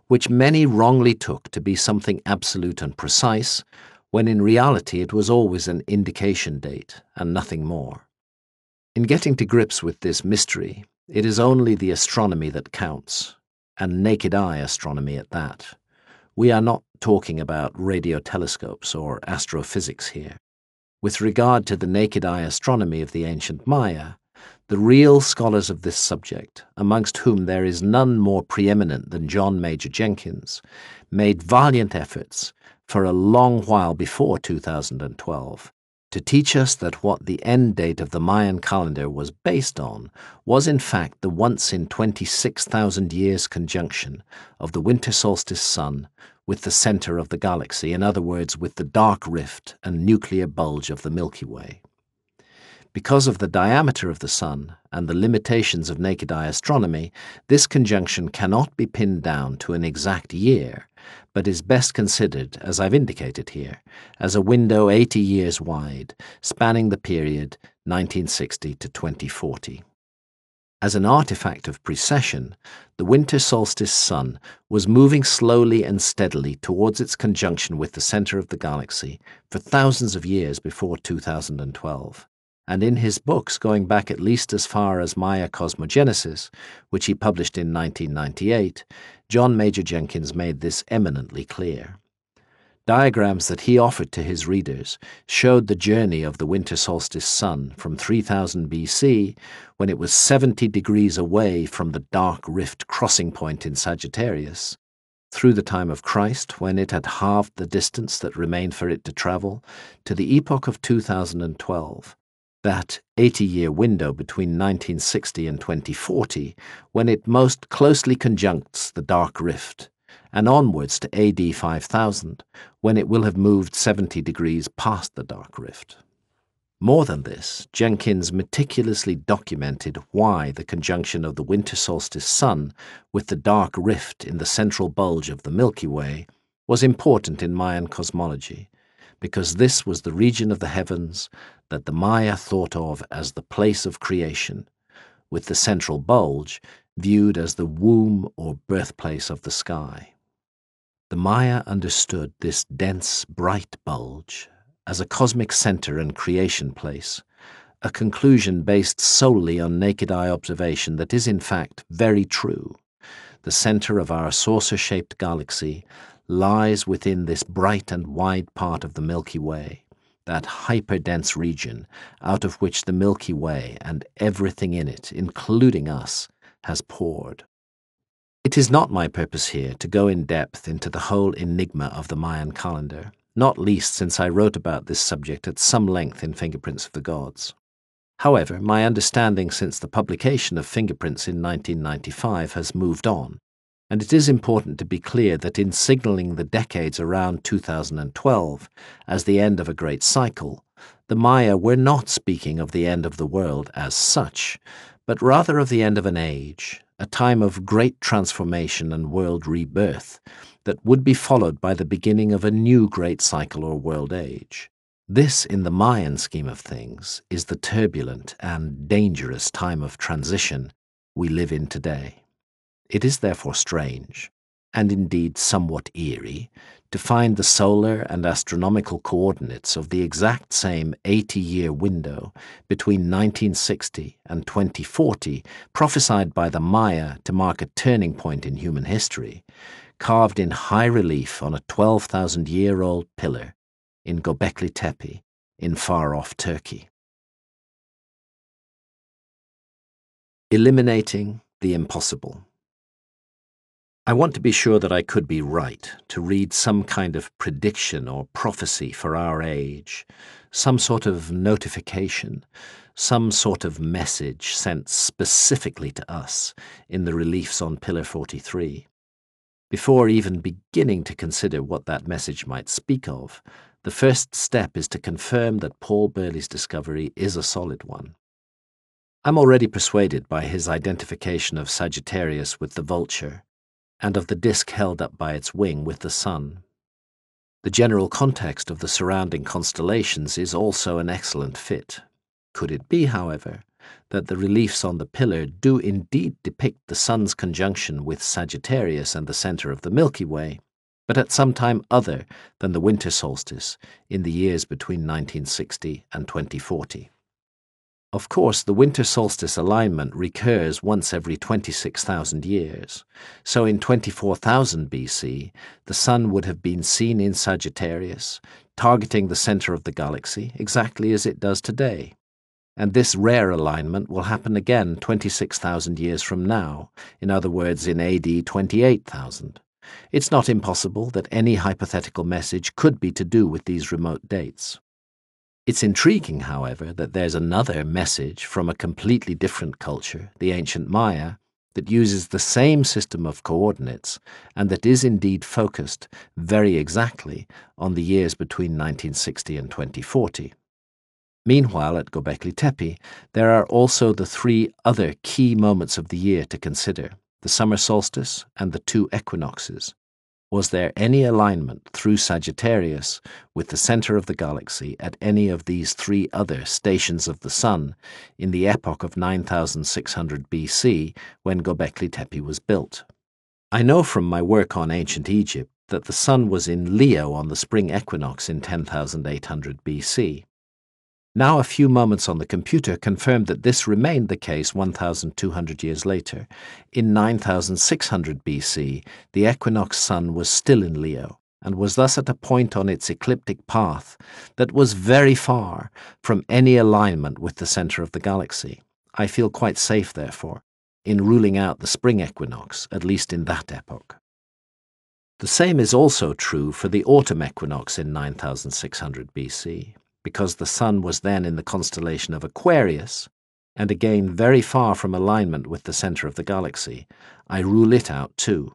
which many wrongly took to be something absolute and precise, when in reality it was always an indication date and nothing more. In getting to grips with this mystery, it is only the astronomy that counts, and naked eye astronomy at that. We are not talking about radio telescopes or astrophysics here. With regard to the naked eye astronomy of the ancient Maya, the real scholars of this subject, amongst whom there is none more preeminent than John Major Jenkins, made valiant efforts for a long while before 2012 to teach us that what the end date of the Mayan calendar was based on was in fact the once in 26,000 years conjunction of the winter solstice sun with the center of the galaxy, in other words, with the dark rift and nuclear bulge of the Milky Way. Because of the diameter of the sun and the limitations of naked eye astronomy, this conjunction cannot be pinned down to an exact year, but is best considered, as I've indicated here, as a window 80 years wide, spanning the period 1960 to 2040. As an artifact of precession, the winter solstice sun was moving slowly and steadily towards its conjunction with the center of the galaxy for thousands of years before 2012. And in his books going back at least as far as Maya Cosmogenesis, which he published in 1998, John Major Jenkins made this eminently clear. Diagrams that he offered to his readers showed the journey of the winter solstice sun from 3000 BC, when it was 70 degrees away from the dark rift crossing point in Sagittarius, through the time of Christ, when it had halved the distance that remained for it to travel, to the epoch of 2012, that 80-year window between 1960 and 2040, when it most closely conjuncts the dark rift, and onwards to AD 5000, when it will have moved 70 degrees past the dark rift. More than this, Jenkins meticulously documented why the conjunction of the winter solstice sun with the dark rift in the central bulge of the Milky Way was important in Mayan cosmology, because this was the region of the heavens that the Maya thought of as the place of creation, with the central bulge viewed as the womb or birthplace of the sky. The Maya understood this dense, bright bulge as a cosmic center and creation place, a conclusion based solely on naked eye observation that is in fact very true. The center of our saucer-shaped galaxy lies within this bright and wide part of the Milky Way, that hyperdense region out of which the Milky Way and everything in it, including us, has poured. It is not my purpose here to go in depth into the whole enigma of the Mayan calendar, not least since I wrote about this subject at some length in Fingerprints of the Gods. However, my understanding since the publication of Fingerprints in 1995 has moved on, and it is important to be clear that in signaling the decades around 2012 as the end of a great cycle, the Maya were not speaking of the end of the world as such, but rather of the end of an age, a time of great transformation and world rebirth that would be followed by the beginning of a new great cycle or world age. This, in the Mayan scheme of things, is the turbulent and dangerous time of transition we live in today. It is therefore strange, and indeed somewhat eerie, to find the solar and astronomical coordinates of the exact same 80-year window between 1960 and 2040 prophesied by the Maya to mark a turning point in human history, carved in high relief on a 12,000-year-old pillar in Göbekli Tepe in far-off Turkey. Eliminating the impossible. I want to be sure that I could be right to read some kind of prediction or prophecy for our age, some sort of notification, some sort of message sent specifically to us in the reliefs on Pillar 43. Before even beginning to consider what that message might speak of, the first step is to confirm that Paul Burley's discovery is a solid one. I'm already persuaded by his identification of Sagittarius with the vulture, and of the disk held up by its wing with the sun. The general context of the surrounding constellations is also an excellent fit. Could it be, however, that the reliefs on the pillar do indeed depict the Sun's conjunction with Sagittarius and the center of the Milky Way, but at some time other than the winter solstice in the years between 1960 and 2040. Of course, the winter solstice alignment recurs once every 26,000 years, so in 24,000 BC, the Sun would have been seen in Sagittarius, targeting the center of the galaxy exactly as it does today. And this rare alignment will happen again 26,000 years from now, in other words, in AD 28,000. It's not impossible that any hypothetical message could be to do with these remote dates. It's intriguing, however, that there's another message from a completely different culture, the ancient Maya, that uses the same system of coordinates and that is indeed focused very exactly on the years between 1960 and 2040. Meanwhile, at Göbekli Tepe, there are also the three other key moments of the year to consider, the summer solstice and the two equinoxes. Was there any alignment through Sagittarius with the center of the galaxy at any of these three other stations of the Sun in the epoch of 9600 BC when Göbekli Tepe was built? I know from my work on ancient Egypt that the Sun was in Leo on the spring equinox in 10,800 BC. Now a few moments on the computer confirmed that this remained the case 1,200 years later. In 9,600 BC, the equinox Sun was still in Leo, and was thus at a point on its ecliptic path that was very far from any alignment with the center of the galaxy. I feel quite safe, therefore, in ruling out the spring equinox, at least in that epoch. The same is also true for the autumn equinox in 9,600 BC. Because the Sun was then in the constellation of Aquarius, and again very far from alignment with the center of the galaxy, I rule it out too.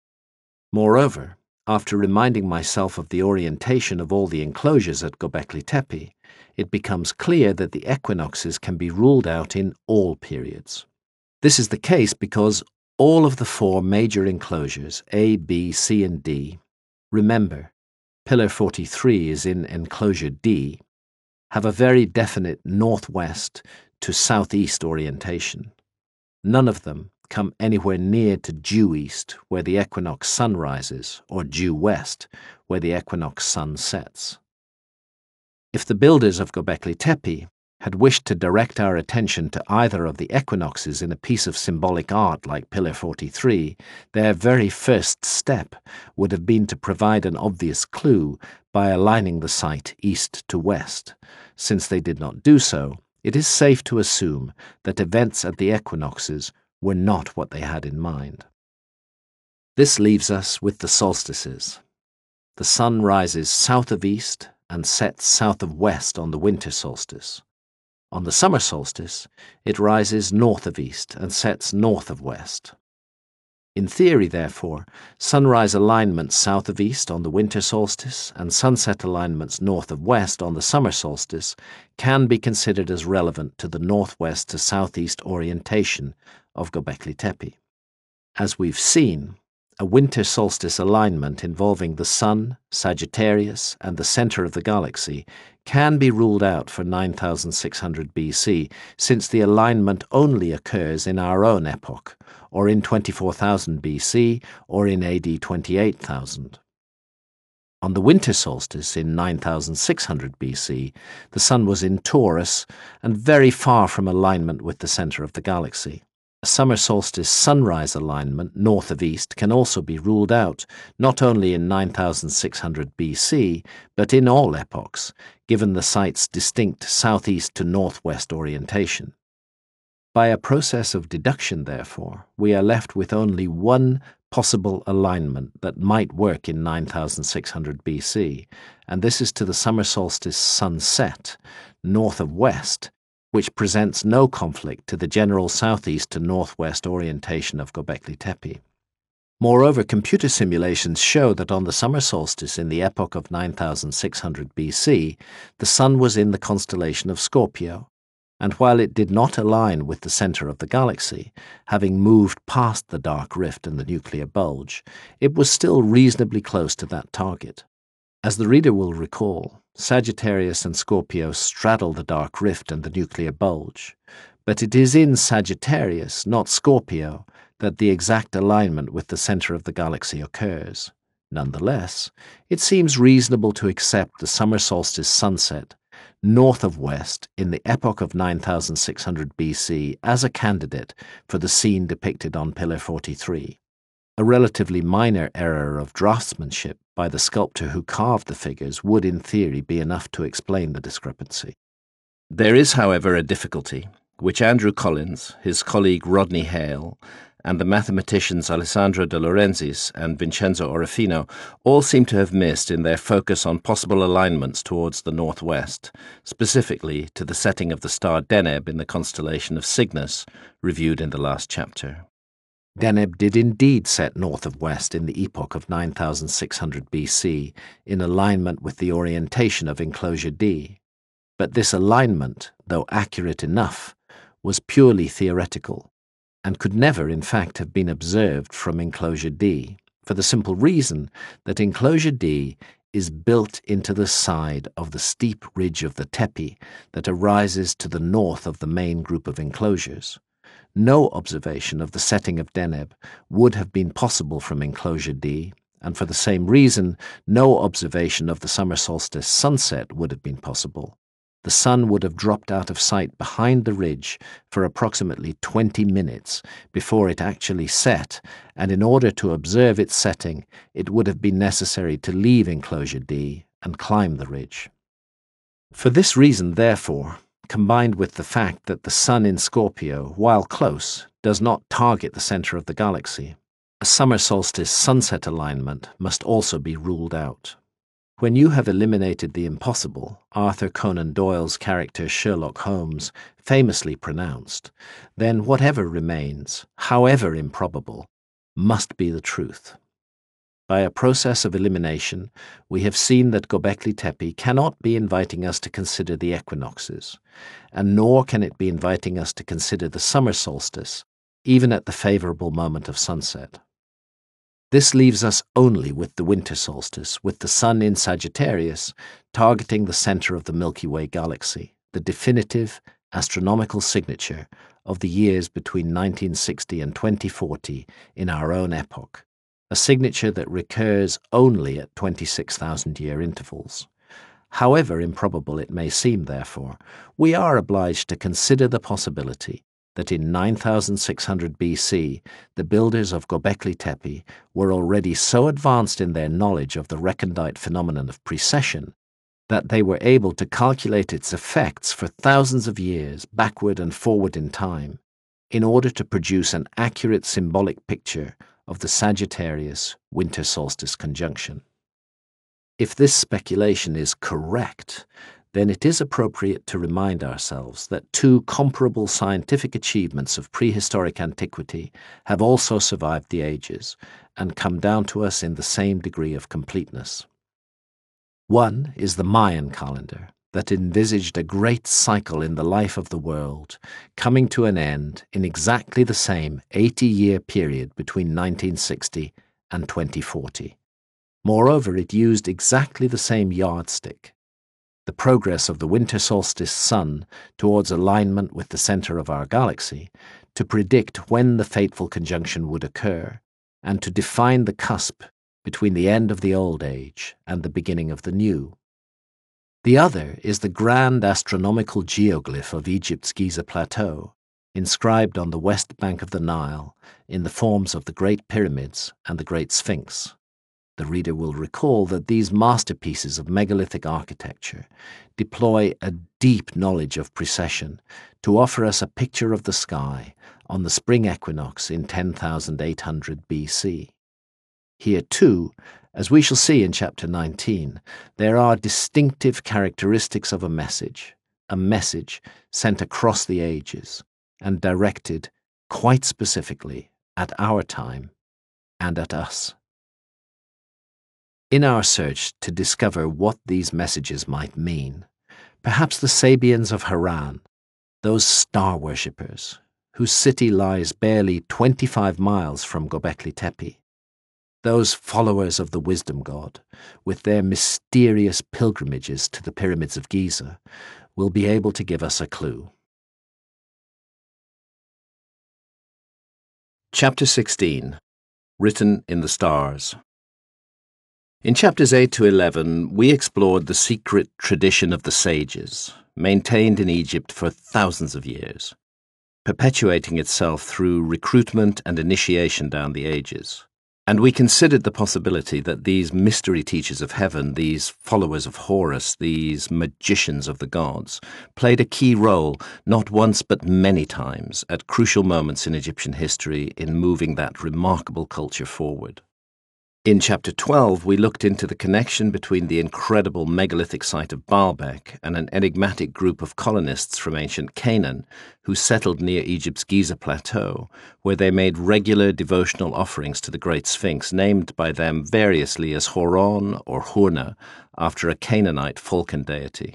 Moreover, after reminding myself of the orientation of all the enclosures at Göbekli Tepe, it becomes clear that the equinoxes can be ruled out in all periods. This is the case because all of the four major enclosures, A, B, C, and D, remember, Pillar 43 is in enclosure D, have a very definite northwest to southeast orientation. None of them come anywhere near to due east, where the equinox Sun rises, or due west, where the equinox Sun sets. If the builders of Göbekli Tepe had wished to direct our attention to either of the equinoxes in a piece of symbolic art like Pillar 43, their very first step would have been to provide an obvious clue by aligning the site east to west. Since they did not do so, it is safe to assume that events at the equinoxes were not what they had in mind. This leaves us with the solstices. The Sun rises south of east and sets south of west on the winter solstice. On the summer solstice, it rises north of east and sets north of west. In theory, therefore, sunrise alignments south of east on the winter solstice and sunset alignments north of west on the summer solstice can be considered as relevant to the northwest to southeast orientation of Göbekli Tepe. As we've seen, a winter solstice alignment involving the Sun, Sagittarius, and the center of the galaxy can be ruled out for 9600 BC, since the alignment only occurs in our own epoch, or in 24,000 BC, or in AD 28,000. On the winter solstice in 9600 BC, the Sun was in Taurus and very far from alignment with the center of the galaxy. A summer solstice sunrise alignment north of east can also be ruled out, not only in 9600 BC, but in all epochs, given the site's distinct southeast to northwest orientation. By a process of deduction, therefore, we are left with only one possible alignment that might work in 9600 BC, and this is to the summer solstice sunset, north of west, which presents no conflict to the general southeast to northwest orientation of Göbekli Tepe. Moreover, computer simulations show that on the summer solstice in the epoch of 9600 BC, the Sun was in the constellation of Scorpio, and while it did not align with the center of the galaxy, having moved past the dark rift and the nuclear bulge, it was still reasonably close to that target. As the reader will recall, Sagittarius and Scorpio straddle the dark rift and the nuclear bulge, But it is in Sagittarius, not Scorpio, that the exact alignment with the center of the galaxy occurs. Nonetheless, it seems reasonable to accept the summer solstice sunset north of west in the epoch of 9600 BC as a candidate for the scene depicted on Pillar 43. A relatively minor error of draftsmanship by the sculptor who carved the figures would in theory be enough to explain the discrepancy. There is, however, a difficulty, which Andrew Collins, his colleague Rodney Hale, and the mathematicians Alessandro de Laurentiis and Vincenzo Orofino all seem to have missed in their focus on possible alignments towards the northwest, specifically to the setting of the star Deneb in the constellation of Cygnus, reviewed in the last chapter. Deneb did indeed set north of west in the epoch of 9600 BC, in alignment with the orientation of enclosure D. But this alignment, though accurate enough, was purely theoretical, and could never, in fact, have been observed from enclosure D, for the simple reason that enclosure D is built into the side of the steep ridge of the Tepi that arises to the north of the main group of enclosures. No observation of the setting of Deneb would have been possible from enclosure D, and for the same reason, no observation of the summer solstice sunset would have been possible. The sun would have dropped out of sight behind the ridge for approximately 20 minutes before it actually set, and in order to observe its setting, it would have been necessary to leave enclosure D and climb the ridge. For this reason, therefore, combined with the fact that the sun in Scorpio, while close, does not target the center of the galaxy, a summer solstice sunset alignment must also be ruled out. When you have eliminated the impossible, Arthur Conan Doyle's character Sherlock Holmes famously pronounced, then whatever remains, however improbable, must be the truth. By a process of elimination, we have seen that Göbekli Tepe cannot be inviting us to consider the equinoxes, and nor can it be inviting us to consider the summer solstice, even at the favorable moment of sunset. This leaves us only with the winter solstice, with the sun in Sagittarius targeting the center of the Milky Way galaxy, the definitive astronomical signature of the years between 1960 and 2040 in our own epoch, a signature that recurs only at 26,000-year intervals. However improbable it may seem, therefore, we are obliged to consider the possibility that in 9600 BC, the builders of Göbekli Tepe were already so advanced in their knowledge of the recondite phenomenon of precession that they were able to calculate its effects for thousands of years backward and forward in time in order to produce an accurate symbolic picture of the Sagittarius winter solstice conjunction. If this speculation is correct, then it is appropriate to remind ourselves that two comparable scientific achievements of prehistoric antiquity have also survived the ages and come down to us in the same degree of completeness. One is the Mayan calendar, that envisaged a great cycle in the life of the world, coming to an end in exactly the same 80-year period between 1960 and 2040. Moreover, it used exactly the same yardstick, the progress of the winter solstice sun towards alignment with the center of our galaxy, to predict when the fateful conjunction would occur, and to define the cusp between the end of the old age and the beginning of the new. The other is the grand astronomical geoglyph of Egypt's Giza Plateau, inscribed on the west bank of the Nile in the forms of the Great Pyramids and the Great Sphinx. The reader will recall that these masterpieces of megalithic architecture deploy a deep knowledge of precession to offer us a picture of the sky on the spring equinox in 10,800 BC. Here, too, as we shall see in Chapter 19, there are distinctive characteristics of a message sent across the ages and directed quite specifically at our time and at us. In our search to discover what these messages might mean, perhaps the Sabians of Haran, those star worshippers, whose city lies barely 25 miles from Göbekli Tepe, those followers of the wisdom god, with their mysterious pilgrimages to the pyramids of Giza, will be able to give us a clue. Chapter 16, Written in the Stars. In chapters 8 to 11, we explored the secret tradition of the sages, maintained in Egypt for thousands of years, perpetuating itself through recruitment and initiation down the ages. And we considered the possibility that these mystery teachers of heaven, these followers of Horus, these magicians of the gods, played a key role not once but many times at crucial moments in Egyptian history in moving that remarkable culture forward. In chapter 12, we looked into the connection between the incredible megalithic site of Baalbek and an enigmatic group of colonists from ancient Canaan who settled near Egypt's Giza Plateau, where they made regular devotional offerings to the Great Sphinx, named by them variously as Horon or Hurna, after a Canaanite falcon deity.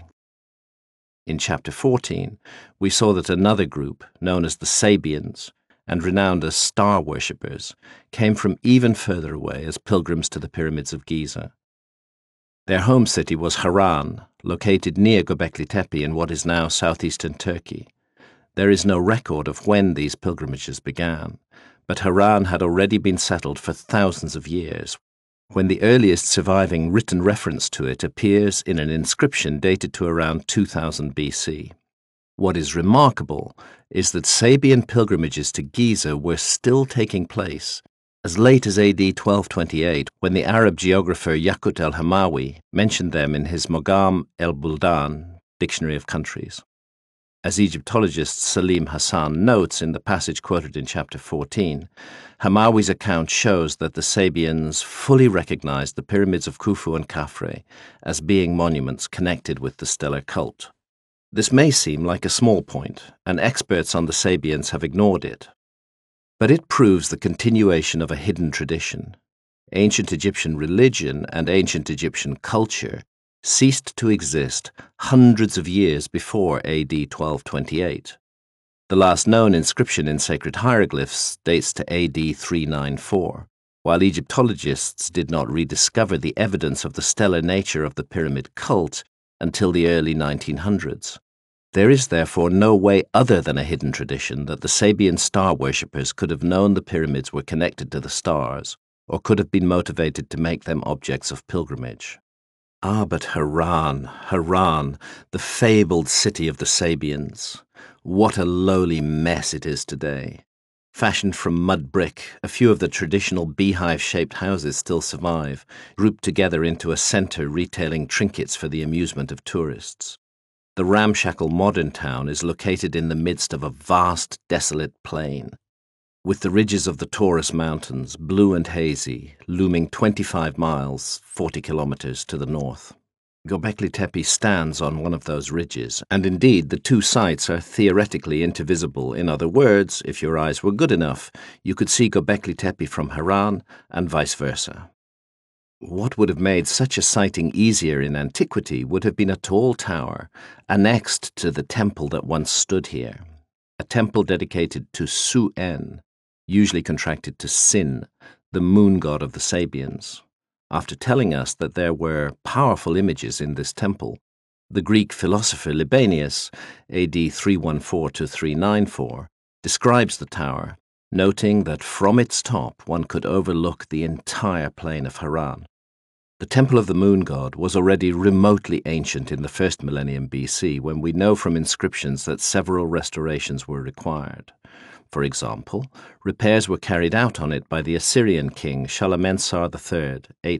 In chapter 14, we saw that another group, known as the Sabians, and renowned as star worshippers, came from even further away as pilgrims to the pyramids of Giza. Their home city was Haran, located near Göbekli Tepe in what is now southeastern Turkey. There is no record of when these pilgrimages began, but Haran had already been settled for thousands of years, when the earliest surviving written reference to it appears in an inscription dated to around 2000 BC. What is remarkable is that Sabian pilgrimages to Giza were still taking place as late as AD 1228, when the Arab geographer Yaqut al-Hamawi mentioned them in his Mogam el-Buldan, Dictionary of Countries. As Egyptologist Salim Hassan notes in the passage quoted in chapter 14, Hamawi's account shows that the Sabians fully recognized the pyramids of Khufu and Khafre as being monuments connected with the stellar cult. This may seem like a small point, and experts on the Sabians have ignored it. But it proves the continuation of a hidden tradition. Ancient Egyptian religion and ancient Egyptian culture ceased to exist hundreds of years before AD 1228. The last known inscription in sacred hieroglyphs dates to AD 394, while Egyptologists did not rediscover the evidence of the stellar nature of the pyramid cult until the early 1900s. There is therefore no way other than a hidden tradition that the Sabian star worshippers could have known the pyramids were connected to the stars, or could have been motivated to make them objects of pilgrimage. Ah, but Haran, the fabled city of the Sabians. What a lowly mess it is today. Fashioned from mud brick, a few of the traditional beehive-shaped houses still survive, grouped together into a centre retailing trinkets for the amusement of tourists. The ramshackle modern town is located in the midst of a vast, desolate plain, with the ridges of the Taurus Mountains, blue and hazy, looming 25 miles, 40 kilometers to the north. Göbekli Tepe stands on one of those ridges, and indeed the two sites are theoretically indivisible. In other words, if your eyes were good enough, you could see Göbekli Tepe from Haran and vice versa. What would have made such a sighting easier in antiquity would have been a tall tower annexed to the temple that once stood here, a temple dedicated to Su-En, usually contracted to Sin, the moon god of the Sabians. After telling us that there were powerful images in this temple, the Greek philosopher Libanius, AD 314 to 394, describes the tower, noting that from its top one could overlook the entire plain of Haran. The temple of the moon god was already remotely ancient in the first millennium BC, when we know from inscriptions that several restorations were required. For example, repairs were carried out on it by the Assyrian king Shalmaneser III,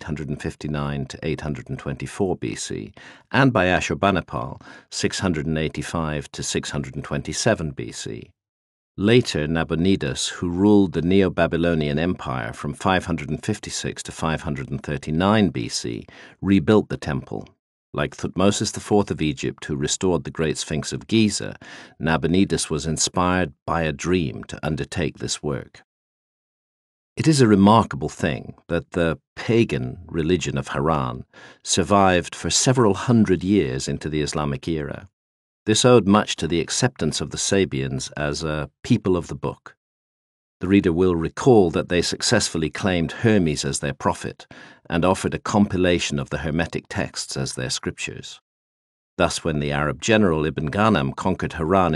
859 to 824 BC, and by Ashurbanipal, 685 to 627 BC. Later, Nabonidus, who ruled the Neo-Babylonian Empire from 556 to 539 BC, rebuilt the temple. Like Thutmosis IV of Egypt, who restored the Great Sphinx of Giza, Nabonidus was inspired by a dream to undertake this work. It is a remarkable thing that the pagan religion of Haran survived for several hundred years into the Islamic era. This owed much to the acceptance of the Sabians as a people of the book. The reader will recall that they successfully claimed Hermes as their prophet and offered a compilation of the Hermetic texts as their scriptures. Thus, when the Arab general Ibn Ghanam conquered Haran